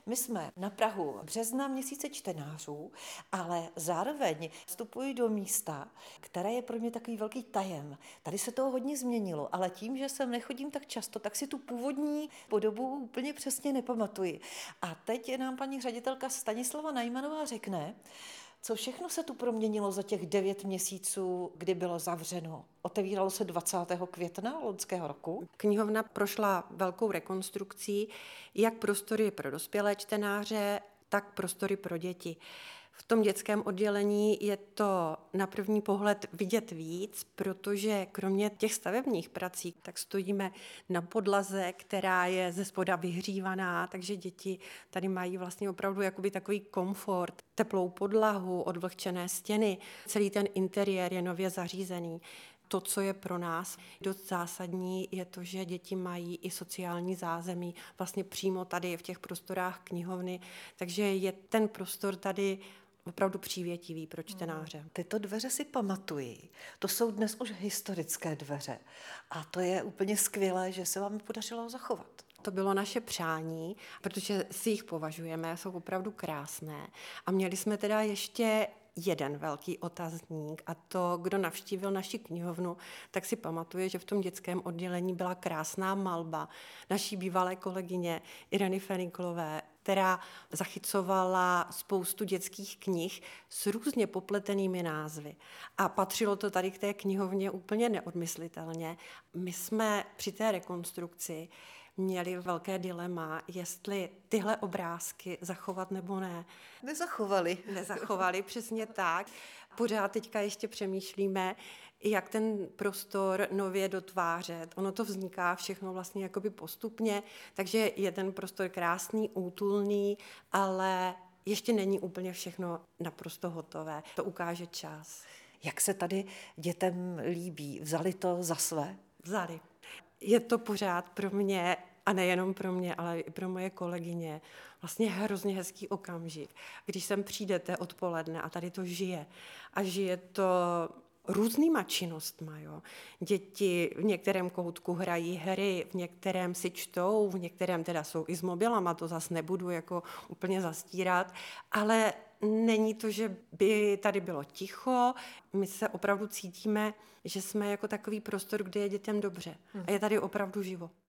My jsme na prahu března měsíce čtenářů, ale zároveň vstupuji do místa, které je pro mě takový velký tajem. Tady se toho hodně změnilo, ale tím, že sem nechodím tak často, tak si tu původní podobu úplně přesně nepamatuji. A teď nám paní ředitelka Stanislava Najmanová řekne, co všechno se tu proměnilo za těch 9 měsíců, kdy bylo zavřeno. Otevíralo se 20. května loňského roku. Knihovna prošla velkou rekonstrukcí, jak prostory pro dospělé čtenáře, tak prostory pro děti. V tom dětském oddělení je to na první pohled vidět víc, protože kromě těch stavebních prací, tak stojíme na podlaze, která je ze spoda vyhřívaná, takže děti tady mají vlastně opravdu jakoby takový komfort, teplou podlahu, odvlhčené stěny, celý ten interiér je nově zařízený. To, co je pro nás dost zásadní, je to, že děti mají i sociální zázemí vlastně přímo tady v těch prostorách knihovny, takže je ten prostor tady opravdu přívětivý pro čtenáře. Tyto dveře si pamatuji. To jsou dnes už historické dveře. A to je úplně skvělé, že se vám podařilo zachovat. To bylo naše přání, protože si jich považujeme, jsou opravdu krásné. A měli jsme teda ještě jeden velký otazník a to, kdo navštívil naši knihovnu, tak si pamatuje, že v tom dětském oddělení byla krásná malba naší bývalé kolegyně Ireny Feniklové, která zachycovala spoustu dětských knih s různě popletenými názvy. A patřilo to tady k té knihovně úplně neodmyslitelně. My jsme při té rekonstrukci měli velké dilema, jestli tyhle obrázky zachovat nebo ne. Nezachovali, přesně tak. Pořád teďka ještě přemýšlíme, jak ten prostor nově dotvářet. Ono to vzniká všechno vlastně jakoby postupně, takže je ten prostor krásný, útulný, ale ještě není úplně všechno naprosto hotové. To ukáže čas. Jak se tady dětem líbí? Vzali to za své? Vzali. Je to pořád pro mě, a nejenom pro mě, ale i pro moje kolegyně, vlastně hrozně hezký okamžik, když sem přijdete odpoledne a tady to žije. A žije to různýma činnostma. Jo. Děti v některém koutku hrají hry, v některém si čtou, v některém teda jsou i s mobilama, to zase nebudu jako úplně zastírat, ale není to, že by tady bylo ticho, my se opravdu cítíme, že jsme jako takový prostor, kde je dětem dobře a je tady opravdu živo.